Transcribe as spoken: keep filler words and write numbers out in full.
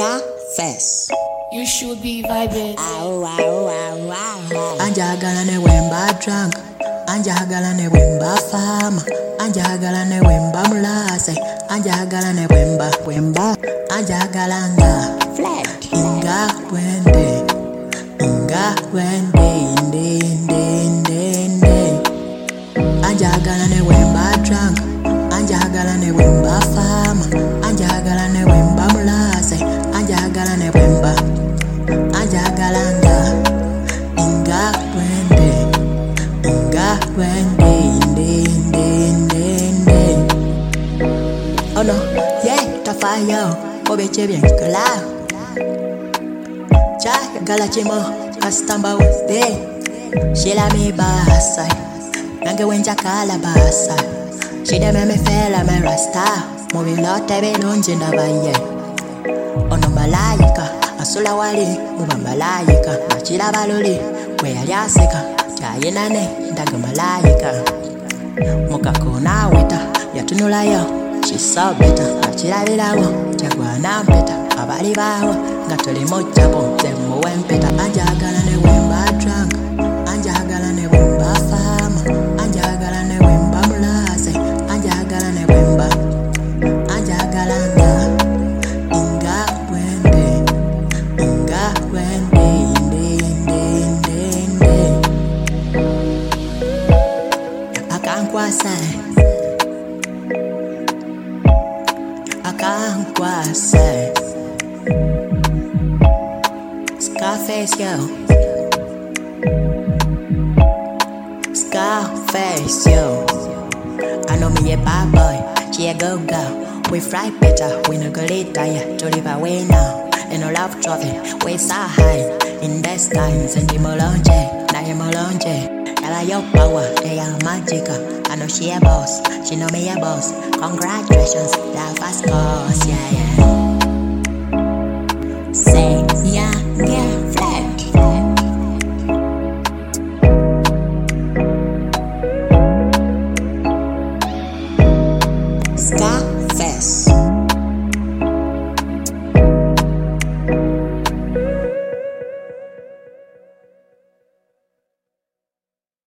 Scarface. You should be vibing. Ow, ow, ow, ow. Anjagala ne wemba drunk, anjagala ne wemba fama, anjagala ne wemba mulase, anjagala ne wemba wemba, anjagala nga Flat. inga wende, inga wende inde inde inde inde. Anjagala ne wemba drunk, anjagala ne wemba fama, anjagala ne wemba mulase, anjagala ne wemba, anjagala nga inga wende, inga wende inde inde inde inde. Oh no, yeah, tafayo, obeche bien kala. Cha gala chimo, kastamba ude. Shila me basa, nange wenja kala basa. Shida me me fela me rasta, movi lote be nonje ndabaye. Ono malaika, asula wali, muba malaika. Machila baloli, we aliaseka. Chaye nane, ndaga malaika. Muka kona weta, yatunula yo. She so better, machila bilawo. Jagwa na mpeta, abali bawo. Ngatoli moja bo, zemu wempeta. Anjagala ne wemba drunk, anjagala ne wemba fama, anjagala ne wemba mulase, anjagala ne wemba, anjagala nga inga wende, inga wende inde inde inde inde. Akankwasa, akankwasa. Scarface, yo. Scarface, yo. I know me a bad boy, she a go go. We fry better, we no go later, yeah. To live away now, and no love trophy. We so high in the skies and the molonge, na the molonge. Ela your power, they are magical. I know she a boss, she know me a boss. Congratulations, that fast course, yeah, yeah. Say, yeah, yeah, flat. Scarface.